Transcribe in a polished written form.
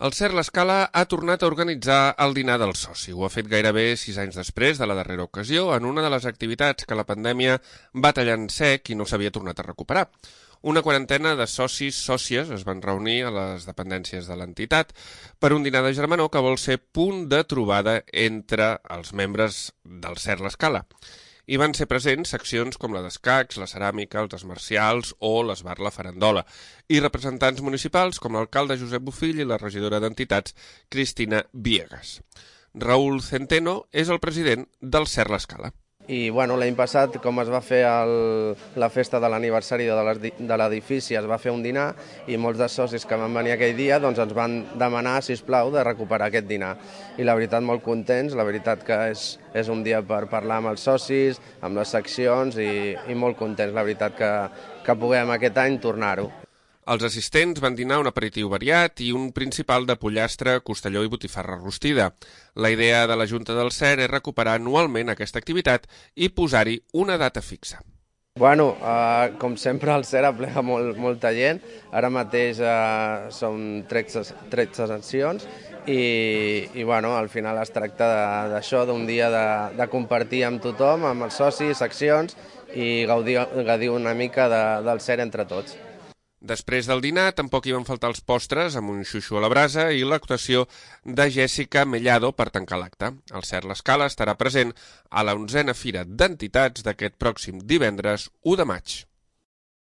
El CERT L'Escala ha tornat a organitzar el dinar del soci. Ho ha fet gairebé 6 anys després de la darrera ocasió, en una de les activitats que la pandèmia va tallar en sec i no s'havia tornat a recuperar. Una quarantena de sòcies es van reunir a les dependències de l'entitat per un dinar de germanor que vol ser punt de trobada entre els membres del CERT L'Escala. Hi van ser presents seccions com la d'escacs, la ceràmica, els arts marcials o l'esbar La Farandola, i representants municipals com l'alcalde Josep Bofill i la regidora d'entitats Cristina Viegas. Raúl Centeno és el president del CERT L'Escala. I l'any passat, com es va fer la festa de l'aniversari de l'edifici, es va fer un dinar i molts dels socis que van venir aquell dia ens van demanar, sisplau, de recuperar aquest dinar. I la veritat, molt contents, la veritat que és un dia per parlar amb els socis, amb les seccions i molt contents, la veritat, que puguem aquest any tornar-ho. Els assistents van dinar un aperitiu variat i un principal de pollastre, costelló i botifarra rostida. La idea de la Junta del CERT és recuperar anualment aquesta activitat i posar-hi una data fixa. Com sempre el CERT aplega molta gent. Ara mateix són 13 sancions i al final es tracta d'això, d'un dia de compartir amb tothom, amb els socis, seccions i gaudir una mica del CERT entre tots. Després del dinar tampoc hi van faltar els postres amb un xuxu a la brasa i l'actuació de Jessica Mellado per tancar l'acte. El CERT L'Escala estarà present a la 11a Fira d'Entitats d'aquest pròxim divendres 1 de maig.